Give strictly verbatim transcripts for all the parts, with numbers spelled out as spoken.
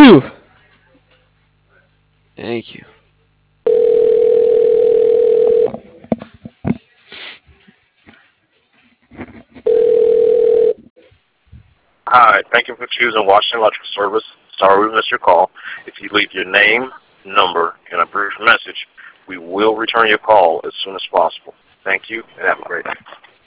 two. Thank you. Hi, thank you for choosing Washington Electric Service. Sorry we missed your call. If you leave your name, number, and a brief message, we will return your call as soon as possible. Thank you, and have a great day.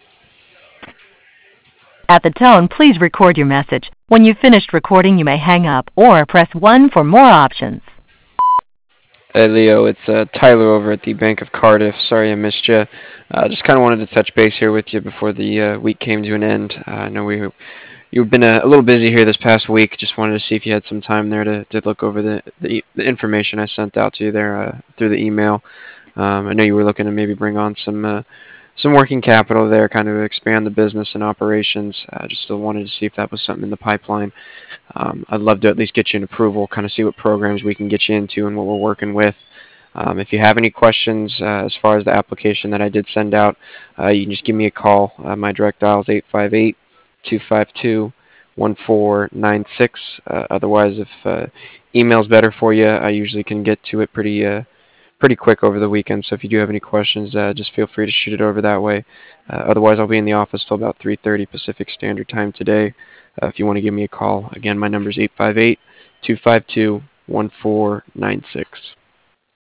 At the tone, please record your message. When you've finished recording, you may hang up or press one for more options. Hey Leo, it's uh, Tyler over at the Bank of Cardiff. Sorry I missed you. Uh, just kind of wanted to touch base here with you before the uh, week came to an end. Uh, I know we you've been a, a little busy here this past week. Just wanted to see if you had some time there to, to look over the, the the information I sent out to you there uh, through the email. Um, I know you were looking to maybe bring on some uh, some working capital there, kind of expand the business and operations. I uh, just still wanted to see if that was something in the pipeline. Um, I'd love to at least get you an approval, kind of see what programs we can get you into and what we're working with. Um, if you have any questions uh, as far as the application that I did send out, uh, you can just give me a call. Uh, my direct dial is eight five eight, two five two, one four nine six. Uh, otherwise, if uh, email's better for you, I usually can get to it pretty uh, pretty quick over the weekend. So if you do have any questions, uh, just feel free to shoot it over that way. Uh, otherwise, I'll be in the office till about three thirty Pacific Standard Time today. Uh, if you want to give me a call, again, my number is eight five eight, two five two, one four nine six.